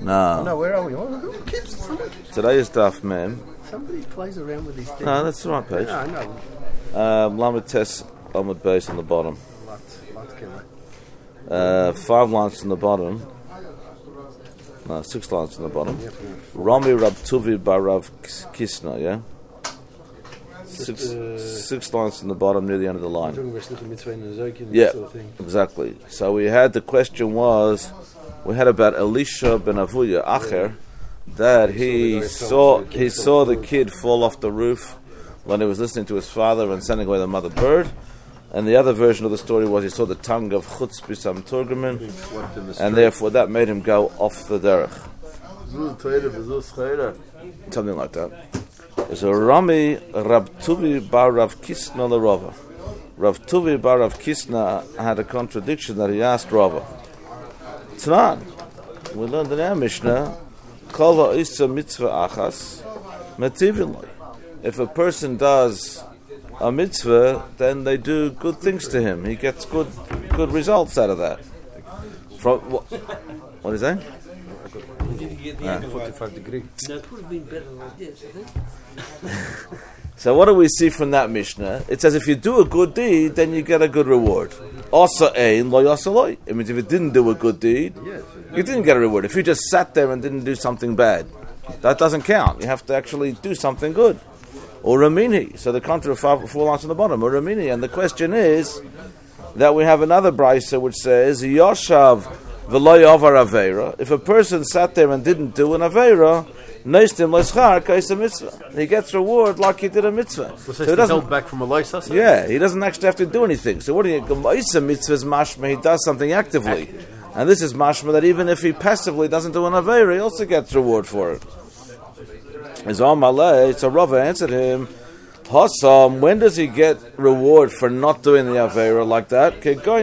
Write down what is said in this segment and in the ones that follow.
No. No, where are we? Who keeps someone? Today's daf, man. Somebody plays around with these things. No, that's the right page. Yeah, I know. Lamed Tes Amud Beis on the bottom. Lot killer. 5 lines on the bottom. No, 6 lines on the bottom. Rami Rab Tuvi Bar Rav Kisna, yeah? 6 lines on the bottom near the end of the line. Yeah, sort of thing. exactly. So we had, the question was, we had about Elisha ben Avuya Acher, that he saw the kid fall off the roof when he was listening to his father and sending away the mother bird. And the other version of the story was he saw the tongue of Chutz Bisam Turgaman, and therefore that made him go off the derech. Something like that. So Rami Rab Tuvi Bar Rav Kisna the Rava. Rav Tuvi Bar Rav Kisna had a contradiction that he asked Rava. It's not. We learned in our Mishnah, Kol ha'isa mitzvah achas metivin lo. If a person does a mitzvah, then they do good things to him. He gets good results out of that. From what is that? You didn't get the 45 degree. No, it would have been better like this, I think. So what do we see from that Mishnah? It says if you do a good deed, then you get a good reward. Asa ein lo yasa lo. It means if you didn't do a good deed, you didn't get a reward. If you just sat there and didn't do something bad, that doesn't count. You have to actually do something good. Or Ramini. So the contrary of 4 lines on the bottom. Or Ramini. And the question is that we have another brisa which says Yoshav v'lo yavar aveira. If a person sat there and didn't do an aveira, neistim leschar kaisa mitzvah. He gets reward like he did a mitzvah. So he doesn't held back from a loisa. Yeah, he doesn't actually have to do anything. So what do you? Gemaisa mitzvah is mashma. He does something actively, and this is mashma that even if he passively doesn't do an aveira, he also gets reward for it. So Rava answered him, Hassam, when does he get reward for not doing the Aveira like that?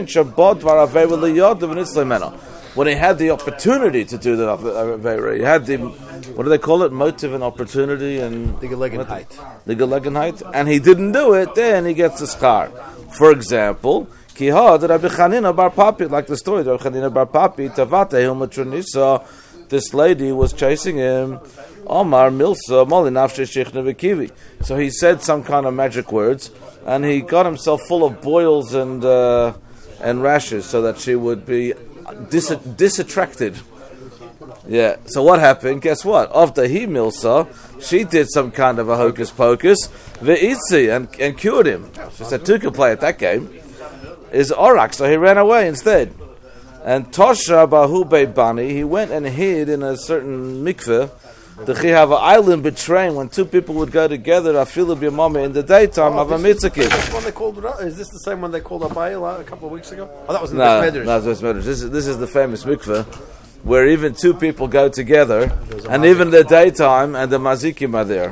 When he had the opportunity to do the Aveira. He had the, what do they call it? Motive and opportunity and the Gelegenheit. The Gelegenheit. And he didn't do it, then he gets a schar. For example, Kihad Rabbi Chanina Bar Papi, like the story of Rabbi Chanina Bar Papi, Tavate Hilmatronisa, this lady was chasing him. Omar Milsa Moli Nafshe Sheikhna V'Kivi. So he said some kind of magic words, and he got himself full of boils and rashes, so that she would be disattracted. Yeah. So what happened? Guess what? After he Milsa, she did some kind of a hocus pocus, ve'itzi, and cured him. She said, "Two can play at that game." Is Orak, so he ran away instead. And Tosha Bahu Bani, he went and hid in a certain mikveh. The have an island betraying when two people would go together. Afilu b'yamama in the daytime of a mitzvah. Is this the same one they called Abayel a couple of weeks ago? Oh, that was in the Beth Medrash. This is the famous mikveh where even two people go together, and even the daytime and the mazikim are there.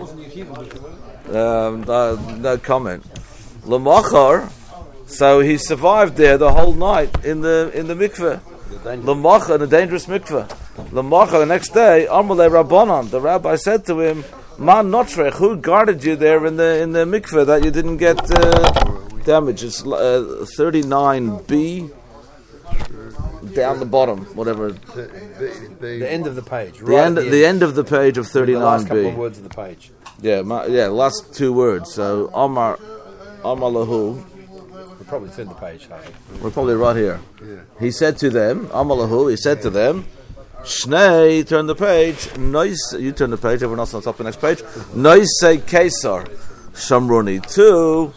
No comment. L'machar. So he survived there the whole night in the mikveh. L'macha, in a dangerous mikveh. L'macha, the next day, Amalei Rabbanon, the rabbi said to him, Man Notrech, who guarded you there in the mikveh that you didn't get damage? It's 39b, down the bottom, whatever. The end of the page. The end of the page of 39b. The last couple of words of the page. Yeah, last 2 words. So, Amar Lahu. Probably turn the page. We're probably right here. Yeah. He said to them, Amalahu, he said to them, Shnei, turn the page. Nice, you turn the page, everyone else on top of the next page. Nice Caesar, Shamroni, 2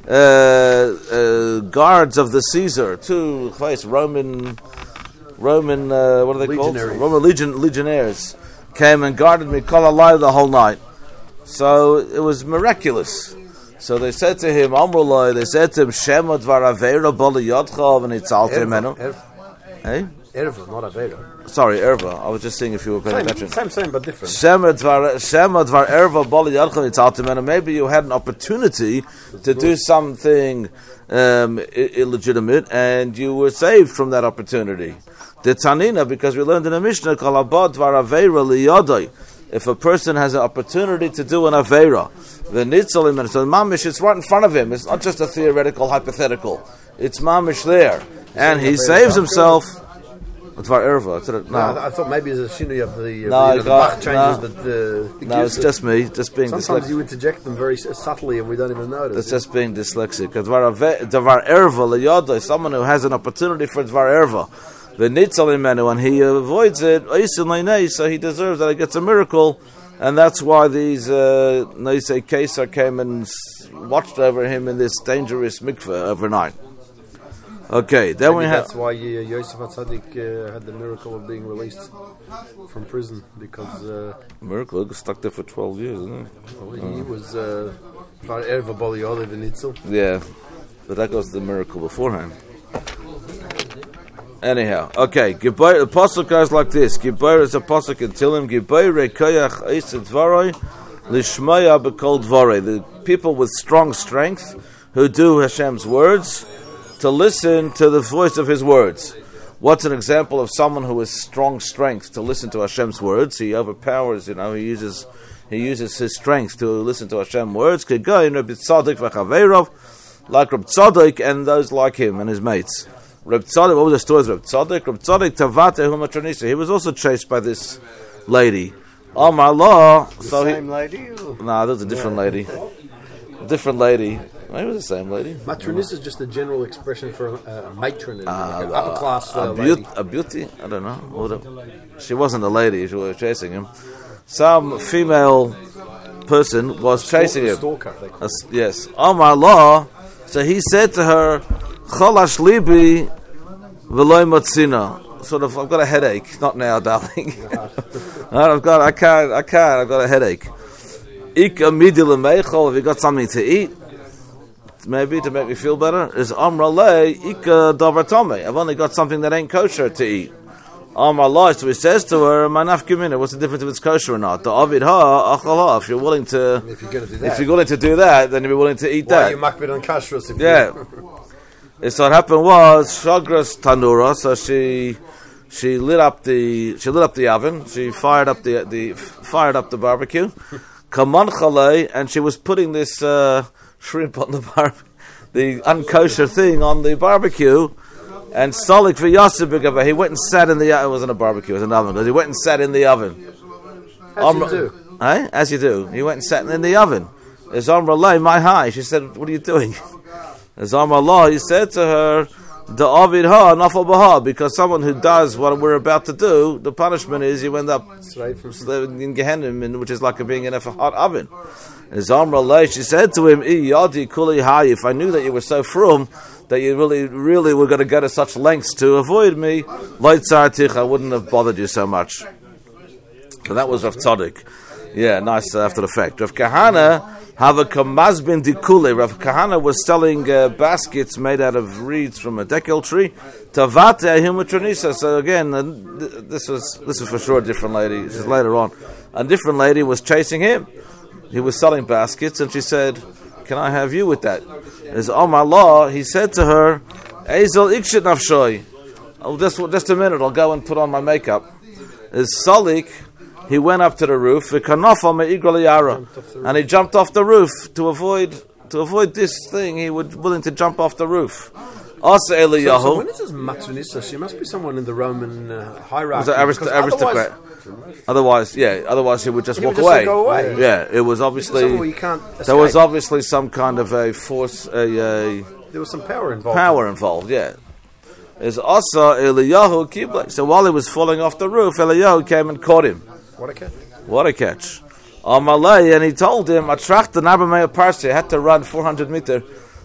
guards of the Caesar, 2 Roman, what are they called? Roman legionnaires came and guarded me, Kol Alai, the whole night. So it was miraculous. So they said to him, Amrullah, they said to him, Shema dvar aveira bali yadcha v'nitzaltem menu. Hey? Erva, not aveira. Sorry, erva. I was just seeing if you were paying attention. Same, but different. Shema dvar erva bali yadcha v'nitzaltem menu. Maybe you had an opportunity to do something illegitimate, and you were saved from that opportunity. The Tanina, because we learned in the Mishnah, Kalabad dvar aveira liyadai. If a person has an opportunity to do an Aveira, the Nitzalim, so Mamish, it's right in front of him. It's not just a theoretical, hypothetical. It's Mamish there. And he saves himself. Dvar Erva. I thought maybe it's a shinui of the No, the Bach changes, no. but No, it's just me, just being sometimes dyslexic. you interject them very subtly and we don't even notice. It's just being dyslexic. Dvar Erva liyada, someone who has an opportunity for Dvar Erva. The nitzal imenu, and he avoids it, so he deserves that. He gets a miracle, and that's why these Neisei Kesar came and watched over him in this dangerous mikveh overnight. Okay, then we have. That's why Yosef HaTzadik had the miracle of being released from prison, because Miracle, he stuck there for 12 years, isn't he was Erva Boli Olive in Itzel. he? Yeah, but that goes to the miracle beforehand. Anyhow, okay, the pasuk goes like this. Gibayr is a pasuk in Tilim. Gibayr rekoyach eiset dvaroi lishmaya bekol dvaroi. The people with strong strength who do Hashem's words, to listen to the voice of His words. What's an example of someone who has strong strength to listen to Hashem's words? He overpowers, he uses his strength to listen to Hashem's words. Like Reb Tzadok and those like him and his mates. Reb Tzadok, what was the story of Reb Tzadok? Reb Tzadok Tavatehu Matronisa. He was also chased by this lady. Amar Allah. Same lady? Nah, that was a different lady. A different lady. Maybe it was the same lady. Matronisa is just a general expression for a matron in upper class lady. A beauty? I don't know. She wasn't a lady, she was chasing him. Some female person was chasing him. Stalker, they call it. Yes. Amar Allah. So he said to her, Cholash libi v'loy matzina. Sort of, I've got a headache. Not now, darling. I've got a headache. Ik amidi l'meichol. Have you got something to eat? Maybe to make me feel better. Is Amra le ika davar tomei. I've only got something that ain't kosher to eat. Amar Allah. So he says to her, Manaf Gemina. What's the difference if it's kosher or not? The avid ha achala. If you're willing to, If you're going to do that, then you'll be willing to eat why that. are you makbid on kashrus? If Yeah. So what happened was Shagras Tanura. So she lit up the oven. She fired up the barbecue. Kaman chalei, and she was putting this shrimp on the the unkosher thing on the barbecue. And Salik v'yasib, he went and sat in the oven. It wasn't a barbecue; it was an oven. But he went and sat in the oven. As you do. As you do. He went and sat in the oven. As Amra lay, my high. She said, "What are you doing?" As Amar Allah, he said to her, "The avid ha nafal baha," because someone who does what we're about to do, the punishment is you end up in Gehenna, which is like being in a hot oven. As Amar Allah, she said to him, "Yadi kuli hai." If I knew that you were so frum, that you really were going to go to such lengths to avoid me, I wouldn't have bothered you so much. So that was Rav Tzadok. Yeah, nice after the fact. Rav Kahana have a kamazbin dikule. Rav Kahana was selling baskets made out of reeds from a dekel tree. Tavate ahimutronisa. So again, this was for sure a different lady. This is later on. A different lady was chasing him. He was selling baskets, and she said, "Can I have you with that?" As my Allah, he said to her, "Ezel ikshit nafshoy." Oh, just a minute. I'll go and put on my makeup. As Salik, he went up to the roof, and he jumped off the roof to avoid this thing. He was willing to jump off the roof. Also, Eliyahu. So when it says matronisa, she must be someone in the Roman hierarchy. Was an aristocrat. Otherwise, he would just walk away. Go away. Yeah, it was obviously you can't escape. There was obviously some kind of a force. There was some power involved. Yeah. Is also Eliyahu Kiblek. So while he was falling off the roof, Eliyahu came and caught him. What a catch. Amalei, and he told him, Atracht the Nabamei Parsi, I had to run 400 meters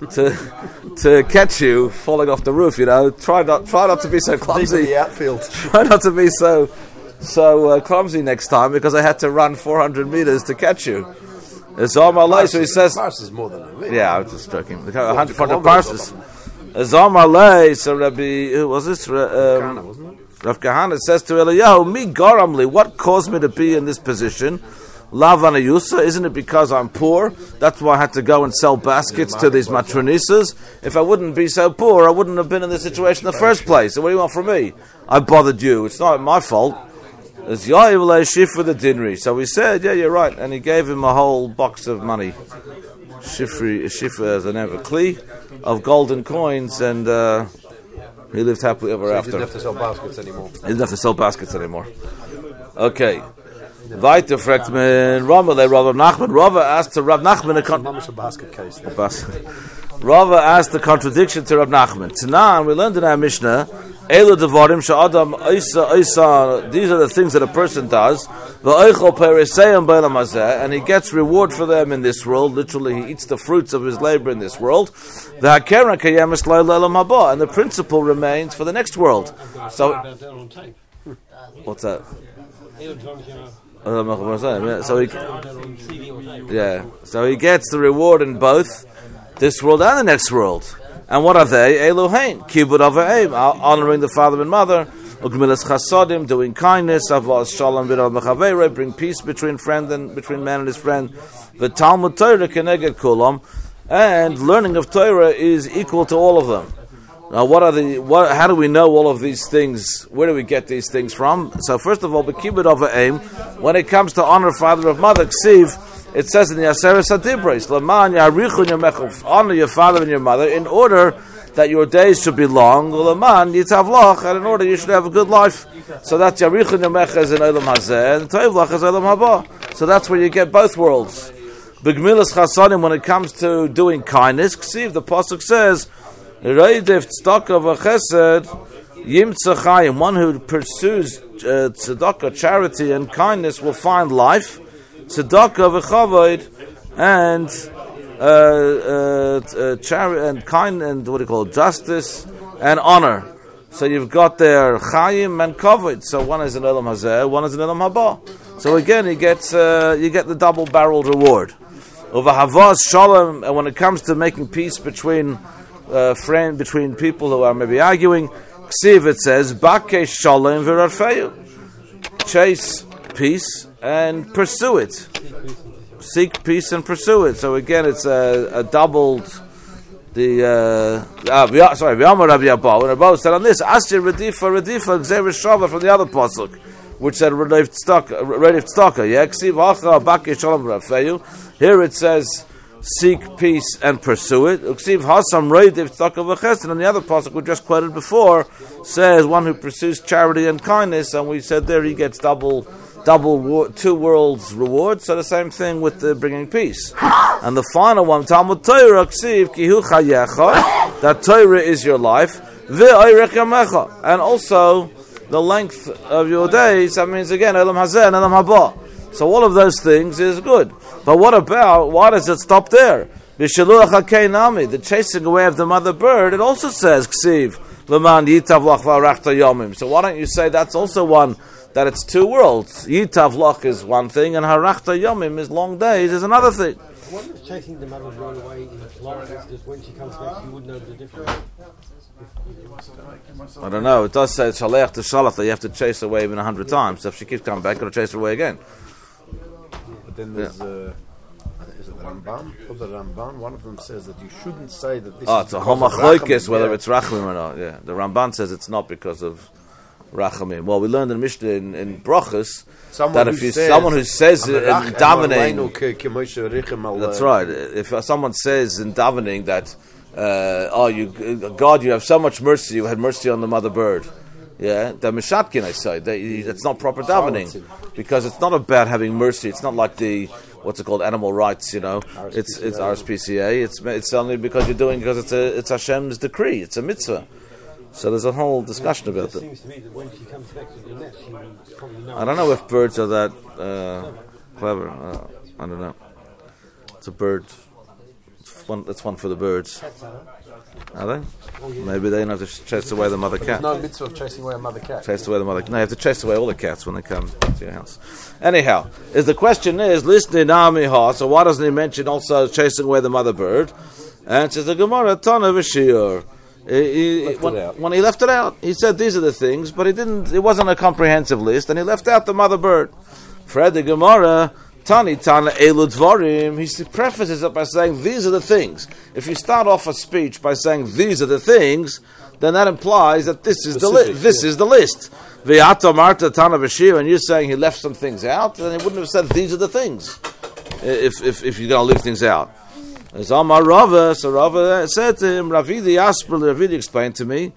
to catch you falling off the roof, Try not to be so clumsy. The outfield. Try not to be so clumsy next time, because I had to run 400 meters to catch you. It's Amalei, so he says... Parsis more than a minute. Yeah, I was just joking. 100 parsis. It's Amalei, so Rabbi... Who was this? Kahana, wasn't it? Rav Kahana says to Eliyahu, "Mi garamli, what caused me to be in this position? Lavana Yusa, isn't it because I'm poor? That's why I had to go and sell baskets to these matronisas. If I wouldn't be so poor, I wouldn't have been in this situation in the first place. So what do you want from me? I bothered you. It's not my fault." It's Yaivle Shifra the Dinri. So we said, "Yeah, you're right," and he gave him a whole box of money. Shifra as an everkli of golden coins, and He lived happily ever So he after. didn't have to sell baskets anymore. He didn't have to sell baskets anymore. Okay. Weiter fragt man Rava Nachman. Rava asked to Rav Nachman Mama's a basket case. Rava asked the contradiction to Rav Nachman. Tanan, we learned in our Mishnah, Elu devarim she'adam isa. These are the things that a person does. V'oichol perisayim b'olam hazeh, and he gets reward for them in this world. Literally, he eats the fruits of his labor in this world. V'hakeren kayemes l'olam haba, and the principle remains for the next world. So, what's that? So he gets the reward in both this world and the next world. And what are they? Elohein, kibud avayim, honoring the father and mother, ugmilas chasadim, doing kindness, avos shalom b'nal mechaveirei, bring peace between man and his friend. The Talmud Torah keneged kulam, and learning of Torah is equal to all of them. Now, how do we know all of these things? Where do we get these things from? So, first of all, b'kibud avayim, when it comes to honor father of mother, ksiv, it says in the Aseres HaDibros, Laman yarichun yamechu, honor your father and your mother in order that your days should be long, Laman yitavlach, and in order you should have a good life. So that's yarichun yamechu is in Olam Hazeh, and Tovlach is Olam Haba. So that's where you get both worlds. B'gmilas chasadim, when it comes to doing kindness, ksiv, the pasuk says, Reidif tzedakah v'chesed yimtza chayim. One who pursues tzedakah, charity and kindness will find life. Tzedakah v'chavod and charity and kind and what do you call it? Justice and honor. So you've got there chayim and kavod. So one is an Olam Hazeh, one is an Olam Haba. So again, you get the double-barreled reward. Over havas shalom, and when it comes to making peace between people who are maybe arguing, ksiv, it says bakesh shalom v'rarfeyu, chase peace and pursue it. Seek peace and pursue it. So again, it's a doubled. V'yamar Rabbi Abba. When Abba said on this, Asher redifa gzeir shava from the other pasuk, which said redif tzedakah. Yeah, ksiv hacha bakesh shalom v'rarfeyu. Here it says, seek peace and pursue it. Uksiv hasam reidif tzedakah v'chesed. And the other pasuk we just quoted before says one who pursues charity and kindness, and we said there he gets double two worlds reward. So the same thing with the bringing peace. And the final one, Talmud Torah, ksiv kihu chayecha, that Torah is your life, v'oirech yamecha, and also the length of your days. That means again Olam Hazeh and Olam Haba. So all of those things is good. But why does it stop there? The chasing away of the mother bird, it also says, Ksiv, Leman Yitavlach V'arachta Yomim. So why don't you say that's also one, that it's two worlds? Yitavlach is one thing, and Harachta Yomim is long days is another thing. What is chasing the mother bird away in Florida? Just when she comes back, you would know the difference. I don't know. It does say Shalech to Shalach that you have to chase away even 100 times. So if she keeps coming back, you've got to chase her away again. Then there's is it Ramban? The Ramban, one of them says that you shouldn't say that this is it's a homachloikis, whether it's rachamim or not. Yeah, the Ramban says it's not because of rachamim. Well, we learned in Mishnah in Brachos that if someone who says in davening, that's right. If someone says in davening that, God, you have so much mercy, you had mercy on the mother bird. Yeah, the mishatkin, I say, that's not proper davening, because it's not about having mercy. It's not like the what's it called, animal rights. It's RSPCA. It's only because you're doing because it's Hashem's decree. It's a mitzvah. So there's a whole discussion about that. Seems to me that when she comes back to the nest, she will probably know. I don't know if birds are that clever. I don't know. It's a bird. It's one for the birds. Are they? Maybe they don't have to chase away the mother cat. There's no mitzvah of chasing away a mother cat. Chase away the mother. No, you have to chase away all the cats when they come to your house. Anyhow, the question is, listening Namiha. So why doesn't he mention also chasing away the mother bird? And it says the Gemara Tana v'Shiur. When he left it out, he said these are the things, but he didn't. It wasn't a comprehensive list, and he left out the mother bird. Fred the Gemara. Tani Tana Elu Dvarim. He prefaces it by saying these are the things. If you start off a speech by saying these are the things, then that implies that this is the list. This is the list. V'yato Marta Tana v'Shiur, and you're saying he left some things out, then he wouldn't have said these are the things. If you're going to leave things out. As Amar Rava, so Rava said to him, Ravidi explained to me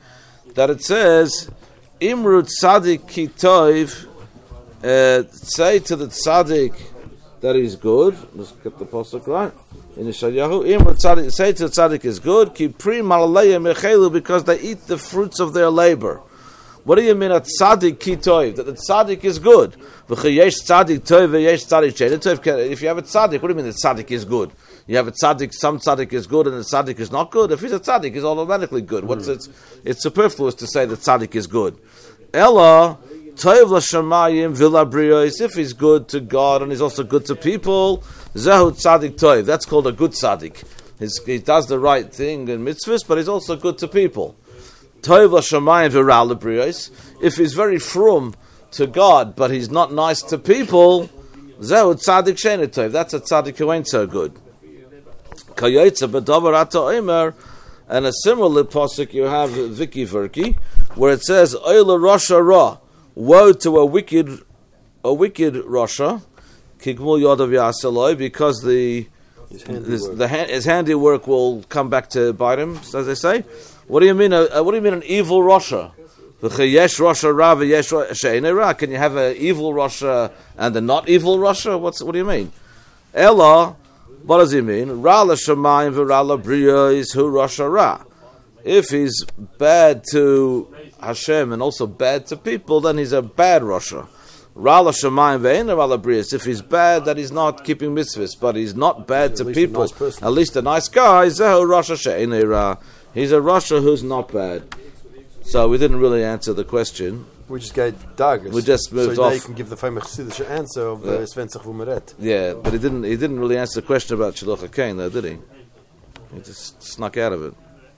that it says, Imru Tzadik Ki Toiv, say to the Tzadik that he's good. Let's get the pasuk right. In Yeshayahu, Imru Tzadik, say to the Tzadik is good, Ki Pri Malalei Mechelu, because they eat the fruits of their labor. What do you mean at Tzadik Ki Toiv? That the Tzadik is good. V'chayesh Tzadik Toiv v'yesh Tzadik Shein Toiv. If you have a Tzadik, what do you mean the Tzadik is good? You have a Tzadik, some Tzadik is good and the Tzadik is not good. If he's a Tzadik, he's automatically good. It's superfluous to say that Tzadik is good. Ella Toiv l'shamayim v'labriyos. If he's good to God and he's also good to people, Zehu Tzadik Toiv. That's called a good Tzadik. He does the right thing in mitzvahs, but he's also good to people. Toiv l'shamayim v'ra labriyos. If he's very frum to God, but he's not nice to people, Zehu Tzadik Shein Toiv. That's a Tzadik who ain't so good. Kayetza b'davar ata omer, and a similar pasuk you have Viki Verki, where it says Oila Rasha Ra, woe to a wicked Rasha, Kigmul Yodav Yasaloi, because his handiwork will come back to bite him, as they say. What do you mean? What do you mean an evil Rasha? Yesh Rasha Ra v'yesh she'enei Ra. Can you have an evil Rasha and a not evil Rasha? What do you mean? Ella. What does he mean? Ra l'shamayim v'ra labriyos hu Rasha Ra. If he's bad to Hashem and also bad to people, then he's a bad Rasha. Ra l'shamayim v'ein ra labriyos. If he's bad, that he's not keeping mitzvahs, but he's not bad to people. At least a nice guy. Zehu Rasha she'enei Ra. He's a Rasha who's not bad. So we didn't really answer the question. We just got daggers. We just moved so off. Now you can give the famous Chassidish answer of the Svensach Vumeret. Yeah, but he didn't really answer the question about Shiluach HaKain, though, did he? He just snuck out of it.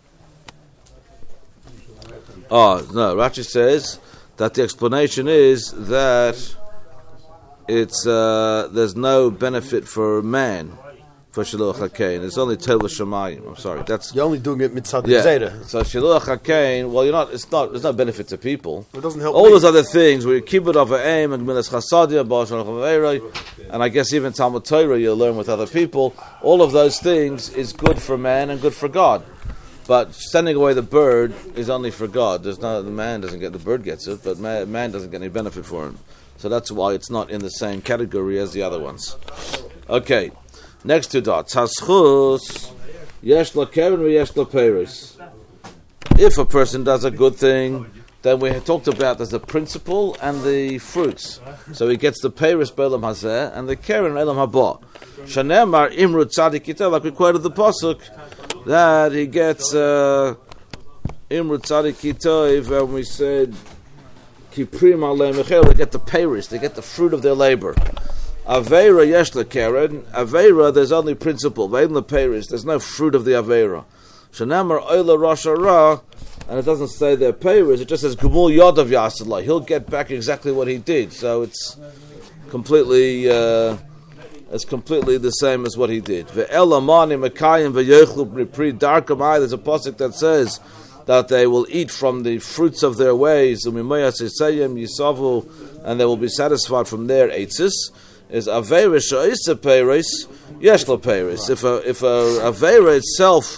Oh, no, Rashi says that the explanation is that it's there's no benefit for man for Shiluach HaKain. It's only Tov Shamayim. I'm sorry. You're only doing it mitzad Zayda. So Shiluach HaKain, well, there's no benefit to people. It doesn't help all those other things, where you keep it of an aim, and Milas Chasadia, and I guess even Talmud Torah you'll learn with other people, all of those things is good for man and good for God. But sending away the bird is only for God. The man doesn't get, the bird gets it, but man doesn't get any benefit for him. So that's why it's not in the same category as the other ones. Okay. Next two dots. Haschus, yesh la keren v'yesh la peris. If a person does a good thing, then we have talked about there's the principle and the fruits. So he gets the peris be'elam hazeh and the keren be'elam haba. Shanemar imru tzadik ita, like we quoted the pasuk, that he gets imru tzadik ita, when we said kiprim alei mechel, they get the peris, they get the fruit of their labor. Aveira yesh la keren. Aveira, there's only principle. Ve'en la peris, there's no fruit of the aveira. Shanamar oila rasha ra, and it doesn't say they're peris. It just says gumul yodav yasalai. He'll get back exactly what he did. So it's completely the same as what he did. Ve'ela mani makayim ve'yochlu b'pri darkamai. There's a pasuk that says that they will eat from the fruits of their ways. U'mimayas yisayim yisavu, and they will be satisfied from their eitzis. Is aveira sha'isa peris, yesh la peris. If a aveira itself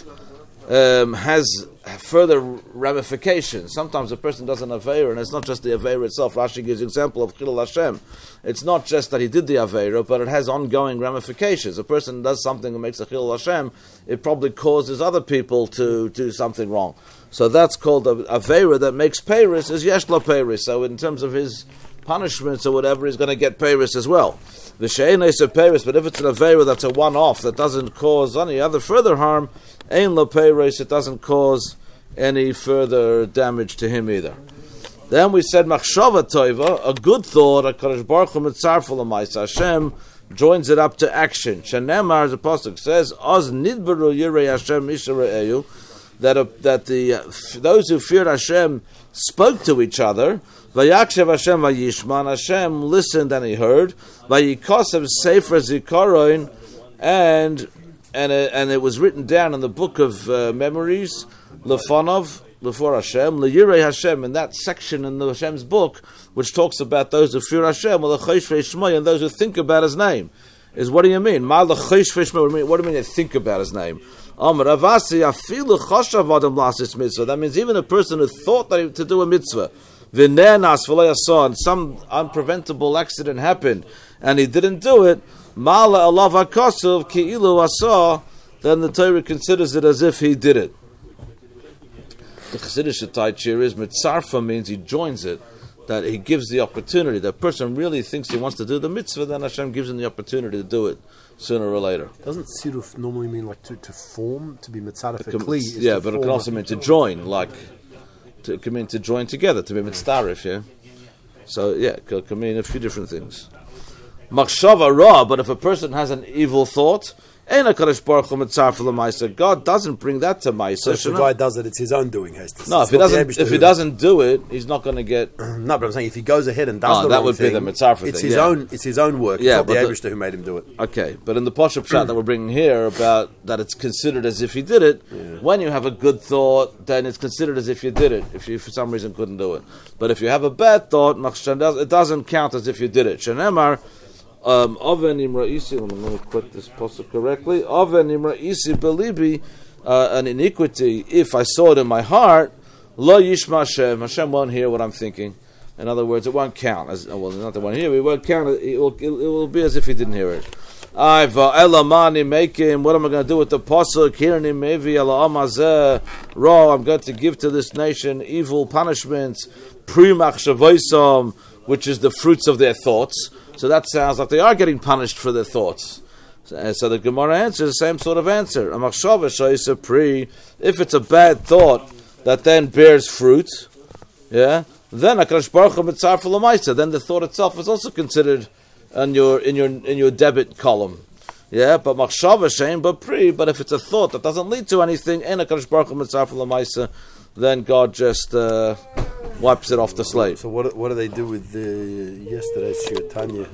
has further ramifications, sometimes a person does an aveira, and it's not just the aveira itself. Rashi gives an example of Chilul Hashem. It's not just that he did the aveira, but it has ongoing ramifications. A person does something that makes a Chilul Hashem, it probably causes other people to do something wrong. So that's called a aveira that makes peris, is yesh la peris. So in terms of his punishments or whatever, he's going to get peris as well. The she'enei se peris, but if it's an aveira that's a one-off that doesn't cause any other further harm, ein la peris, it doesn't cause any further damage to him either. Then we said machshava toiva, a good thought, HaKadosh Baruch Hu mitzarfu l'maisa. Hashem joins it up to action. Shenemar, the pasuk says, oz nidbaru yirei Hashem misha re'eyu, that those who feared Hashem spoke to each other. Vayakshav Hashem vayishman. Hashem listened and he heard. Vayikosev sefer zikaron, and it was written down in the book of memories. Lefanov, before Hashem, leyirei Hashem, in that section in the Hashem's book, which talks about those who fear Hashem, or the chaysh ve'ishmai, and those who think about His name. Is what do you mean? What do you mean they think about His name? Amar Avasi afilu choshav adam lasis mitzvah. That means even a person who thought that to do a mitzvah, v'nenas v'lo yasah, and some unpreventable accident happened, and he didn't do it, mala alav hakasuv ki'ilu asah, then the Torah considers it as if he did it. The Chassidish Taich is mitzarfa means he joins it, that he gives the opportunity. That person really thinks he wants to do the mitzvah, then Hashem gives him the opportunity to do it sooner or later. Doesn't siruf normally mean like to form, to be mitzaref a kli? Yeah, but it can also mean to join, like it can mean to join together, to be mitzaref. Yeah. So yeah, it can mean a few different things. Machshava ra, but if a person has an evil thought, God doesn't bring that to Maisa. So if the guy does it, it's his own doing. No, if he doesn't do it, he's not going to get. No, but I'm saying if he goes ahead and does the that wrong would thing, be the mitzvah it's thing. his own. It's his own work. Yeah, it's not but the Eibishter who made him do it. Okay, but in the Pashup Pshat that we're bringing here about that it's considered as if he did it. When you have a good thought, then it's considered as if you did it. If you for some reason couldn't do it, but if you have a bad thought, it doesn't count as if you did it. Shenemar. Oven imra'isi, let me put this posture correctly. Oven imra'isi belibi, an iniquity, if I saw it in my heart, lo yishma Hashem, Hashem won't hear what I'm thinking. In other words, it won't count. Not the one here, it won't count, it will be as if he didn't hear it. Elamani making, what am I going to do with the posuk? Hirni mevi ala amazeh, I'm going to give to this nation evil punishments, primach shavoisam, which is the fruits of their thoughts. So that sounds like they are getting punished for their thoughts. So the Gemara answers the same sort of answer. If it's a bad thought that then bears fruit, then HaKadosh Baruch Hu mitzar for l'maisa. Then the thought itself is also considered in your debit column. Yeah, but machshava shein but if it's a thought that doesn't lead to anything, in HaKadosh Baruch Hu mitzar for l'maisa, then God just wipes it off the slate. So what do they do with yesterday's Shir Tanya?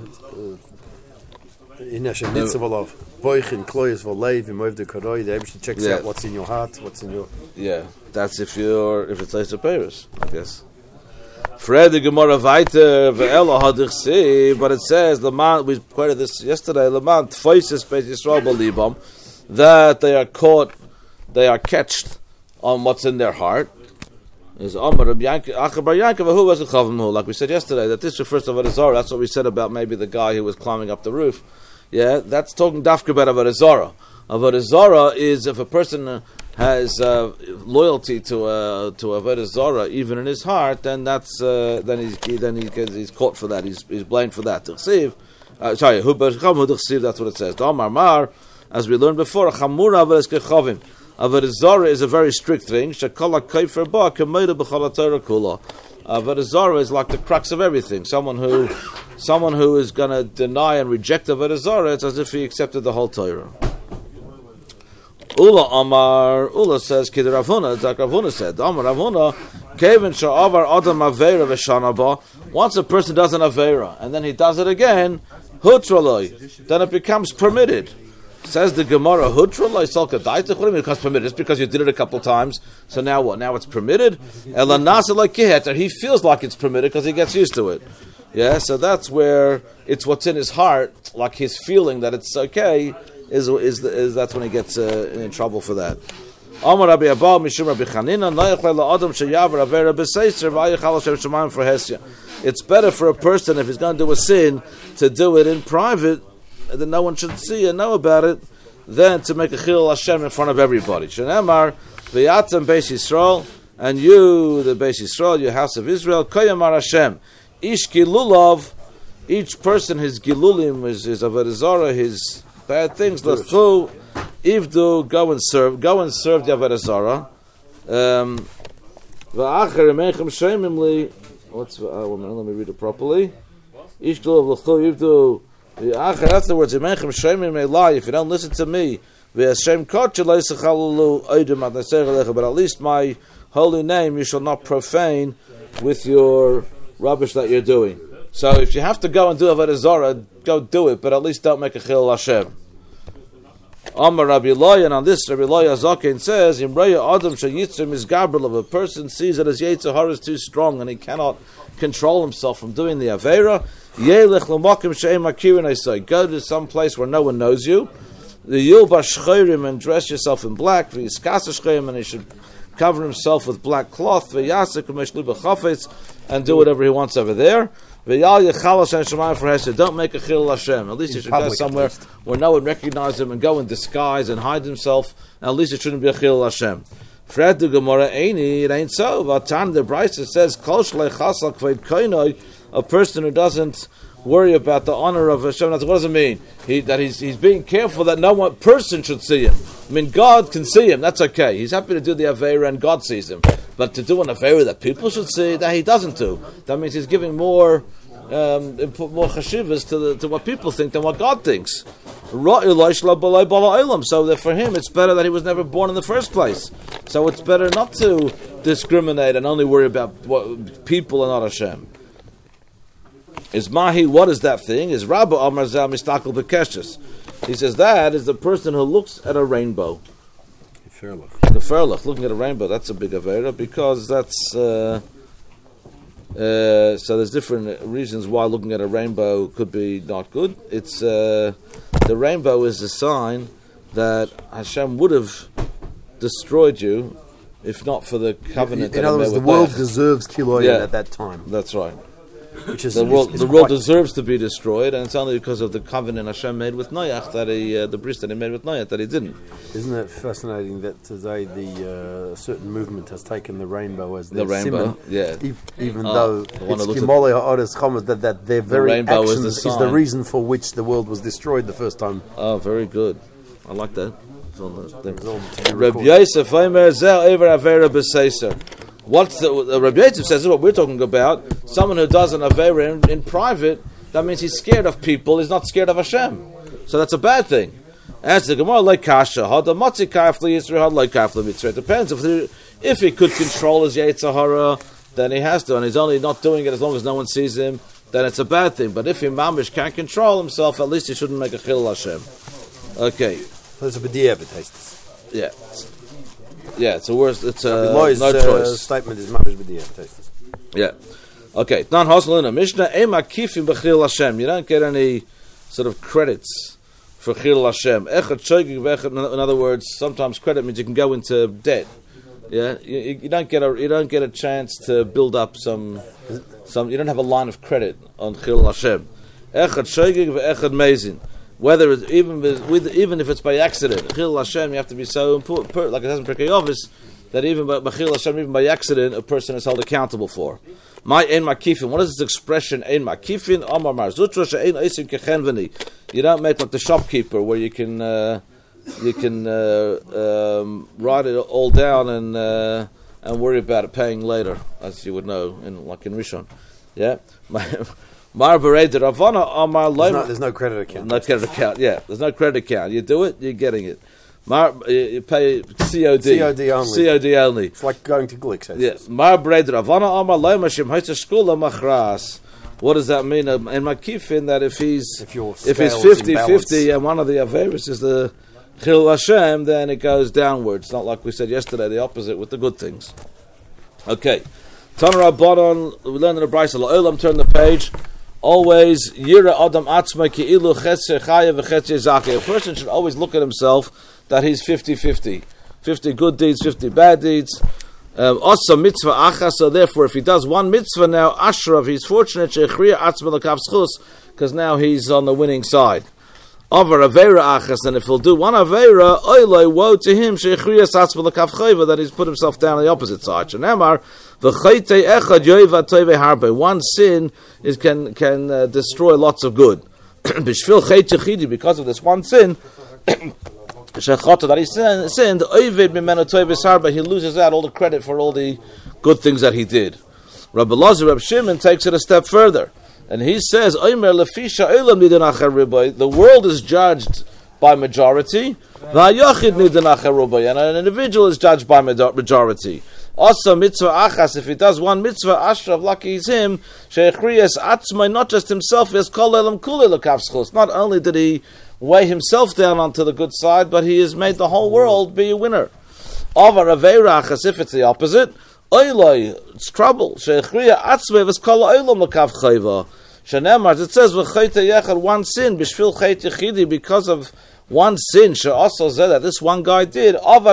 In Hashem mitzvah of boichin kloyes v'leiv v'moiv de karoi. The Eibishter checks out what's in your heart, what's in your. Yeah, that's if it's Leisa Paris, I guess. Fred the Gemara weiter ve'elo hadich see, but it says Laman. We quoted this yesterday. Laman tfeises Beis Yisrael b'libam, that they are caught, they are catched on what's in their heart. Is Amar Rabbi Acha Bar Yaakov, who was a Chavim, like we said yesterday, that this refers to Avodah Zarah. That's what we said about maybe the guy who was climbing up the roof. Yeah, that's talking dafka about Avodah Zarah. Avodah Zarah is if a person has loyalty to Avodah Zarah, even in his heart, then that's then he's caught for that. He's blamed for that. That's what it says. Amar Mar, as we learned before, Chamura Avodas Kechavim. Avodah Zarah is a very strict thing. Shekala kaifer ba kameida b'chala Torah kula. Avodah Zarah is like the crux of everything. Someone who is going to deny and reject Avodah Zarah, it's as if he accepted the whole Torah. Ula says, Kid Ravuna, it's like Ravuna said, Amar Ravuna, Kevin sha'avar adam aveira v'shana ba. Once a person does an aveira, and then he does it again, hutraloi, then it becomes permitted. Says the Gemara, hutraloi salka daitach, what do you mean it becomes permitted? Just because you did it a couple times, so now what? Now it's permitted? Elanasa like kiheter, he feels like it's permitted because he gets used to it. Yeah, so that's where it's what's in his heart, like his feeling that it's okay, is that's when he gets in trouble for that. Amar Rabbi Abba Mishum Rabbi Chanina Nayachle LaAdam Sheyavar Avera B'Seiser V'Ayachal Hashem Shemayim for Hesya. It's better for a person if he's going to do a sin to do it in private, and then no one should see and know about it, than to make a Chilul Hashem in front of everybody. Shenemar V'Yatzem Beis Yisrael, and you, the Beis Yisrael, your house of Israel, Koyamar Hashem. Ish Gilulav, each person, his Gilulim, his Avodah Zarah, his bad things, Lechu, Ivdu, go and serve the Avodah Zarah. V'acher Emechem Shemim Li, let me read it properly. Ish Gilulav, Lechu, Ivdu, V'acher, that's the words, Emechem Shemim Eli, if you don't listen to me, V'Hashem Kotche Leisachalulu, Oidem Ad Neser Alecha, but at least my holy name you shall not profane with your rubbish that you're doing. So if you have to go and do Avodah Zarah, go do it, but at least don't make a Chilul Hashem. Amar Rabbi Loya, and on this Rabbi Loya Zaken says, Imraya Adam Shayitzim is Gabriel, if a person sees that his Yetzer Hara is too strong and he cannot control himself from doing the Aveira, Yelech L'Makim She'em Akirin, I say, go to some place where no one knows you, The Yilbash Shcheirim, and dress yourself in black. V'yiskasa Shcheirim, and he should cover himself with black cloth. V'yasek u'mesh liba chafetz, and do whatever he wants over there. V'yal yechal Hashem shemayim for hesed. Don't make a chilul Hashem. At least he should go somewhere where no one recognizes him and go in disguise and hide himself. At least it shouldn't be a chilul Hashem. Fred the Gemara Eini, it ain't so. Vatan the Brisa says Kol shlei chasal kveid koinoi, a person who doesn't worry about the honor of Hashem. What does it mean? He's being careful that no one person should see him. I mean, God can see him. That's okay. He's happy to do the Aveira and God sees him. But to do an Aveira that people should see, that he doesn't do. That means he's giving more chashivas to what people think than what God thinks. So that for him, it's better that he was never born in the first place. So it's better not to discriminate and only worry about what people and not Hashem. Is Mahi, what is that thing? Is Rabba Amar Zal Mistakel Bekeshes. He says that is the person who looks at a rainbow. The Ferlach, looking at a rainbow, that's a big Avera, because that's... so there's different reasons why looking at a rainbow could be not good. It's the rainbow is a sign that Hashem would have destroyed you if not for the covenant. In other words, the world deserves Kiloyan at that time. That's right. Which is the world deserves to be destroyed, and it's only because of the covenant Hashem made with Noach that the bris that he made with Noach that he didn't. Isn't it fascinating that today the certain movement has taken the rainbow as the rainbow? Simon, even though it's Kimolei Ha'odes Chomas that their very actions is the reason for which the world was destroyed the first time. Oh, very good. I like that. Rabbi Yosef Omer Zel Ever Avera B'Seiser. What's the Rabbi Yosef says is what we're talking about. Someone who does an Avera in private, that means he's scared of people, he's not scared of Hashem. So that's a bad thing. As the Gemara like Kasha, Hada Matzi Kafli Yisrael, Hada like Kafli Mitzvah. It depends if he could control his Yetzer Hara, then he has to, and he's only not doing it as long as no one sees him, then it's a bad thing. But if he mamish can't control himself, at least he shouldn't make a chilul Hashem. Okay. There's a b'diavad tastes. Yeah. Yeah, it's a worse. It's no choice. Statement is mamish b'diavad tastes. Yeah. Okay. Non hosel in a Mishnah. Ema kifim b'chilul Hashem. You don't get any sort of credits for chilul Hashem. In other words, sometimes credit means you can go into debt. Yeah, you don't get a chance to build up some. You don't have a line of credit on chilul Hashem. Echad shoygig ve'echad mezin. Whether it's, even if it's by accident, chilul Hashem, you have to be so important, like it says in Pirkei Avos, that even by chilul Hashem, even by accident, a person is held accountable for. My ein makifin. What is this expression? Ein makifin. Amar mar zutra she'ein oisim kechenveni. You don't make like the shopkeeper where you can write it all down and worry about it paying later, as you would know, in Rishon. Yeah. There's no credit account. No credit account. Yeah, there's no credit account. You do it, you're getting it. You pay COD. COD only. COD only. It's like going to Glick. Yes. What does that mean? And Makifin, that if he's 50-50 and one of the Averis is the Chilul Hashem, then it goes downwards. Not like we said yesterday, the opposite with the good things. Okay. Tanra Bodon, we learned in the Brisa, La'olam, turn the page. Always, Yira Adam Atzma Ki'ilu Chetze Chaya V'Chetze Zakeh. A person should always look at himself that he's 50-50. 50 good deeds, 50 bad deeds. Also mitzvah achas, so therefore if he does one mitzvah now, Ashrav, he's fortunate, Shechriya Atzma L'Kav Schus, because now he's on the winning side. Over Avera achas, and if he'll do one Avera, Oiloi, woe to him, Shechriya Atzma L'Kav Chayva, that he's put himself down on the opposite side. Shanamar, V'chayte echad yoiva toive harbe. One sin can destroy lots of good. B'shvil chayte chidi, because of this one sin, shechata that he sinned, oivid mimeno toive harbe, he loses out all the credit for all the good things that he did. Rabbi Lazar, Rabbi Shimon takes it a step further, and he says, Oimer lefisha olam nidanachar riboy. The world is judged by majority, v'ayachid nidanachar riboy, and an individual is judged by majority. Also, mitzvah achas, if he does one mitzvah, ashrav, lucky is him, she'echriyas atzmai, not just himself, as kol elam kulei l'kav schus. Not only did he weigh himself down onto the good side, but he has made the whole world be a winner. Avar aveira achas, if it's the opposite, oiloi, it's trouble. She'echriya atzmai, as kol elam l'kav chayva. Shenemar, it says, v'chayte yechad, one sin, b'shvil chayte chidi, because of one sin also said that this one guy did. Not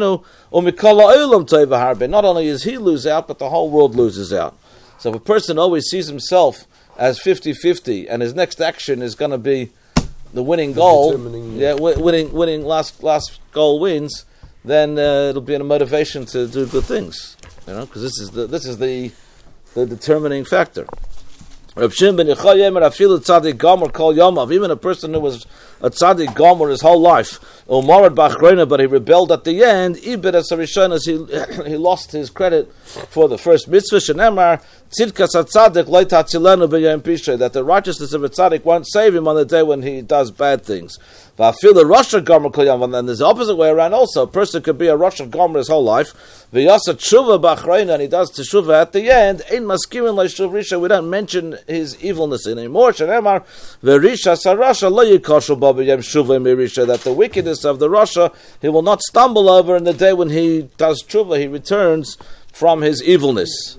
only is he lose out, but the whole world loses out. So if a person always sees himself as 50-50, and his next action is going to be the winning goal, winning last goal wins, then it'll be a motivation to do good things. Because this is the determining factor. Reb Shimon ben Yochai Yemer afilu tzaddik gomer kol yomav. Even a person who was a tzaddik gomer his whole life, umarad b'achreina, but he rebelled at the end. Ibid as harishonos, he lost his credit for the first mitzvah. Shenemar tzidkas hatzaddik lo tatzilenu b'yom pishrei, that the righteousness of a tzaddik won't save him on the day when he does bad things. V'afilu rasha gomer kol yomav, and there's the opposite way around also. A person could be a rasha gomer his whole life. V'yasa tshuva b'achreina, and he does teshuva at the end. Ein maskirin le'shuv risha, we don't mention his evilness anymore. Shenemar v'risha sarasha lo yikoshu ba b'yom shuvah mirisha, that the wickedness of the rasha he will not stumble over in the day when he does tshuva, he returns from his evilness.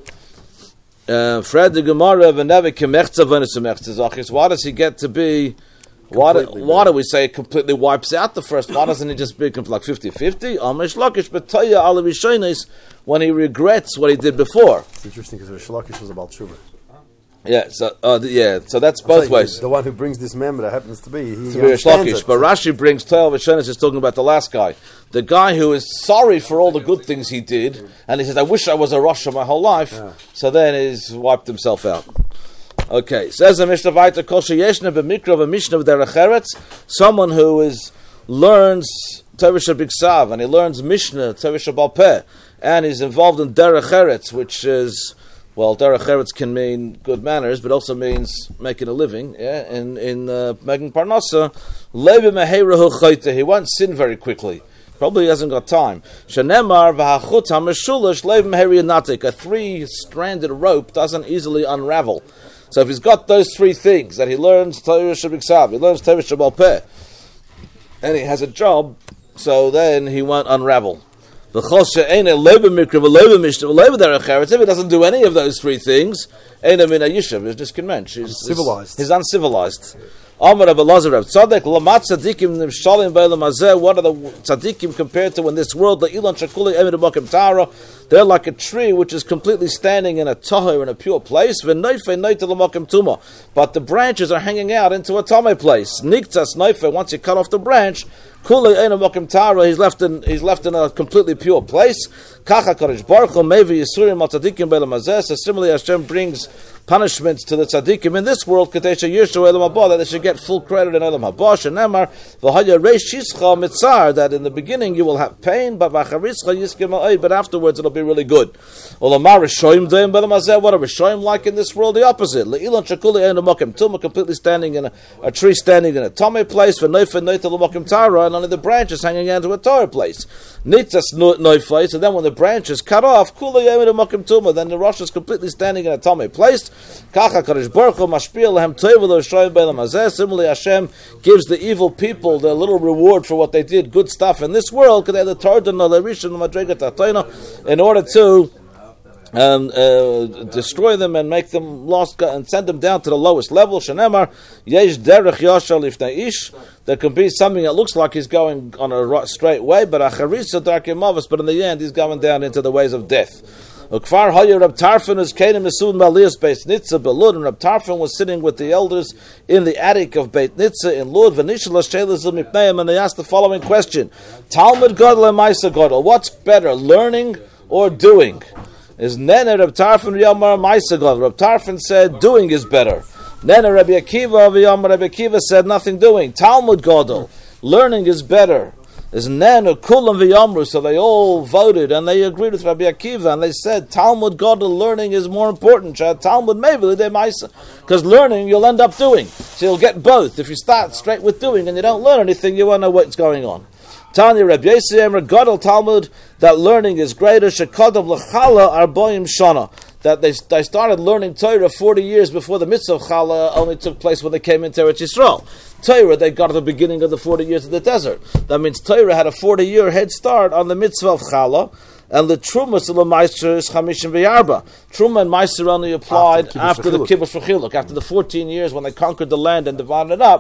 Fred the Gemara v'neve kemechza v'nesemechza zachis. Why does he get to be? Why do we say it completely wipes out the first? Why doesn't he just become like 50-50? Amish Lakish b'toya ala rishonis, when he regrets what he did before. It's interesting because Rish Lakish was about tshuva. Yeah, so that's both ways. The one who brings this member happens to be Rish Lakish, but Rashi brings Toya Rishonis is talking about the last guy, the guy who is sorry for all the good things he did, and he says, "I wish I was a Rasha my whole life." Yeah. So then he's wiped himself out. Okay, says the Mishnah Vayta Kol Sheyeshna b'Mikra v'Mishnah v'Derech Eretz, someone who learns Torah Biksav and he learns Mishnah Torah Bal Peh, and he's involved in Derech Eretz, which is, well, Derech Eretz can mean good manners, but also means making a living. Yeah, in making parnasa, Levi Meheirahu Chayte, he won't sin very quickly. Probably hasn't got time. Shenemar v'hachut hameshulash Levi Meheirahu, a 3-stranded rope doesn't easily unravel. So if he's got those 3 things, that he learns Torah Biksav, he learns Torah Bal Peh, and he has a job, so then he won't unravel. If he doesn't do any of those 3 things, he's discontent. He's uncivilized. What are the tzaddikim compared to in this world? They're like a tree which is completely standing in a tahor, in a pure place, but the branches are hanging out into a tameh place. Once you cut off the branch, he's left in a completely pure place. So similarly, Hashem brings punishments to the tzaddikim in this world, that they should get full credit in Elam Haba. That in the beginning you will have pain, but afterwards it'll be really good. What are Rishoyim like in this world? The opposite. Completely standing in a tree standing in a tameh place, and only the branches hanging out to a Torah place. And then when the branch is cut off, then the Rosh is completely standing in a tameh place. Similarly, Hashem gives the evil people their little reward for what they did, good stuff in this world, in order to destroy them and make them lost and send them down to the lowest level. There can be something that looks like he's going on a straight way, but in the end he's going down into the ways of death. Ukfar Haya Reb Tarfon is Kenim Mesud Maliyas Beit Nitza Belud, and Reb Tarfon was sitting with the elders in the attic of Beit Nitza in Lud. V'nishal Shelas Mipneim, and they asked the following question: Talmud Gadol and Maisa Gadol, what's better, learning or doing? Is Nene Reb Tarfon Yamar Maisa Gadol? Reb Tarfon said doing is better. Nene Reb Akiva Yamar Reb Akiva said nothing doing. Talmud Gadol, learning is better. Is Nenu Kulam V'Yamru, so they all voted and they agreed with Rabbi Akiva and they said Talmud Gadol, learning is more important. Talmud maybe because learning you'll end up doing, so you'll get both. If you start straight with doing and you don't learn anything, you won't know what's going on. Tanya Rabbi Yisrael Gadol Talmud, that learning is greater. Shekadav L'Chala Arboim Shana, that they started learning Torah 40 years before the mitzvah of Chala only took place when they came into Eretz Yisrael. Torah they got at the beginning of the 40 years of the desert. That means Torah had a 40-year head start on the mitzvah of Chala, and the Truma to the Meister is Chamishim V'Yarba. Truma and Meister only applied after the Kibbutz V'Chiluk, after the 14 years when they conquered the land and divided it up.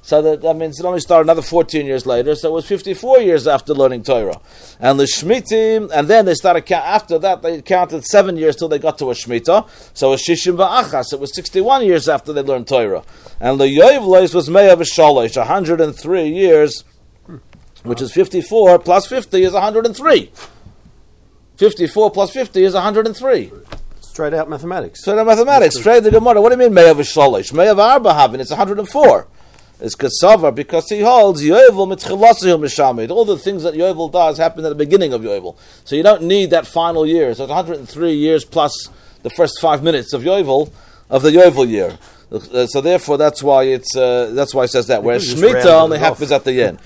So that means it only started another 14 years later. So it was 54 years after learning Torah. And the Shmitim, and then they started after that they counted 7 years till they got to a Shemitah. So it was Shishim Va'achas. It was 61 years after they learned Torah. And the Yoivlois was Me'av Shalosh, 103 years, which is 54 plus 50 is 103. 54 plus 50 is 103. Straight out mathematics. Straight out mathematics. Straight the Gemara. What do you mean Me'av Shalosh? Me'av Arba Havin. It's 104. It's Kasavar because he holds Yovel mitchilasihil mishamid. All the things that Yovel does happen at the beginning of Yovel. So you don't need that final year. So it's 103 years plus the first 5 minutes of Yovel, of the Yovel year. So therefore, that's why it says that. Whereas Shemitah only happens at the end.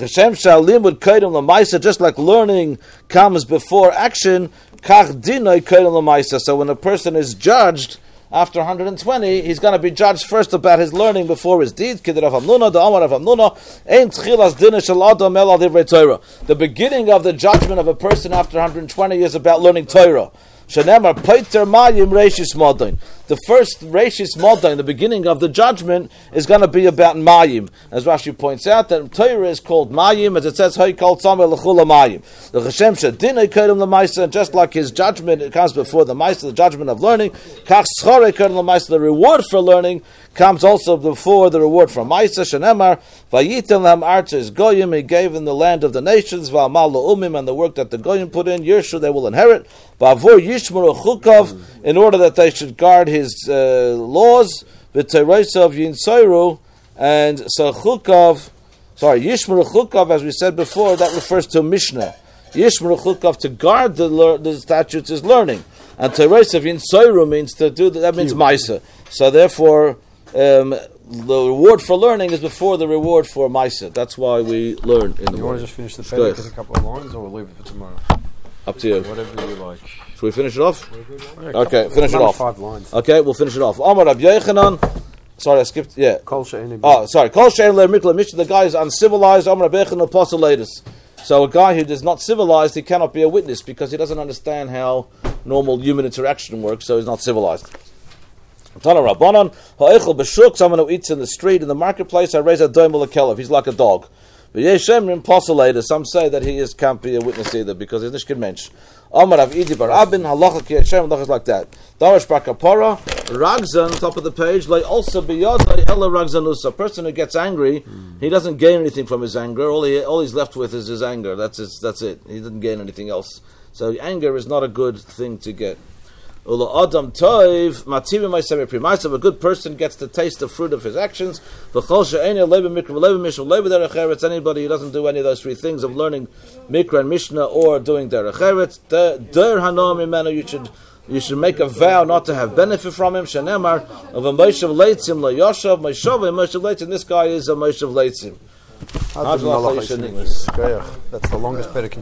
Just like learning comes before action, so when a person is judged after 120, he's going to be judged first about his learning before his deeds. The beginning of the judgment of a person after 120 is about learning Torah. The first Reishis Modain, the beginning of the judgment, is going to be about Mayim. As Rashi points out, that Torah is called Mayim, as it says, Mayim. Just like his judgment, it comes before the Maisa, the judgment of learning, the reward for learning comes also before the reward for Maisa. Shenemar, Vayitem Lam Arches Goyim, he gave in the land of the nations, Va'amal Umim, and the work that the Goyim put in, Yershu, they will inherit, Va'avur Yishmuru Chukov, in order that they should guard his laws, V'Teresav Yinsayru, and so Chukov, Yishmuru Chukov, as we said before, that refers to Mishnah. Yishmuru Chukov, to guard the statutes, is learning. And Teresav Yinsayru means to do that means Maisa. So therefore, the reward for learning is before the reward for Maisa. That's why we learn in the morning. You want to just finish the paper with a couple of lines, or we'll leave it for tomorrow? Up to you. Whatever you like. Should we finish it off? Okay, finish it off. 5 lines. Okay, we'll finish it off. Amar Rabbi Yochanan. Sorry, I skipped. Yeah. Kol she'ein Kol she'ein le'mikla mishnah. The guy is uncivilized. Amar Rabbi Yochanan apostolatus. So a guy who is not civilized, he cannot be a witness because he doesn't understand how normal human interaction works. So he's not civilized. Tana Rabbanon, ha'echel b'shuk, someone who eats in the street, in the marketplace, I raise a doim l'kelev. He's like a dog. But yeshemrim posulator. Some say that he can't be a witness either because he's nishkin mensch. Amar Rav Idi bar Abin halacha ki Hashem halacha is like that. Darash bar kapara ragzan top of the page like also biyadai ela ragzanusa. A person who gets angry, he doesn't gain anything from his anger. All he's left with is his anger. That's it. He didn't gain anything else. So anger is not a good thing to get. Ula adam toiv mativim ma'aseh primaisa. A good person gets to taste the fruit of his actions. V'chol she'ein leva mikra leva mishna leva derech eretz. Anybody who doesn't do any of those 3 things of learning mikra and mishnah or doing derech eretz, der hanam imenu, you should make a vow not to have benefit from him. Shenemar of a moshav leitzim la'yoshav moshav a moshav leitzim. This guy is a moshav leitzim. That's the longest Perek.